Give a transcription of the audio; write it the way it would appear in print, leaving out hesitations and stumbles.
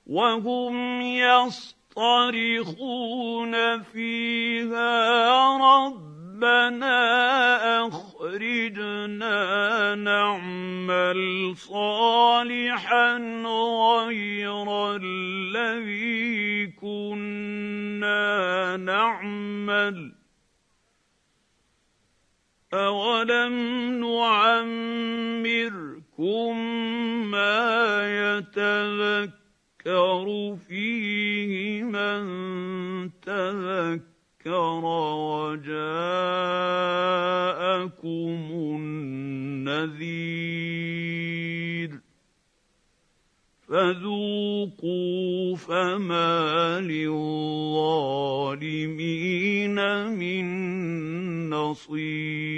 وهم يصطرخون فيها ربنا أخرجنا نعمل صالحا غير الذي كنا نعمل أولم نعمركم ما يتذكر فيه من تذكر وجاءكم النذير فذوقوا فما للظالمين من نصير.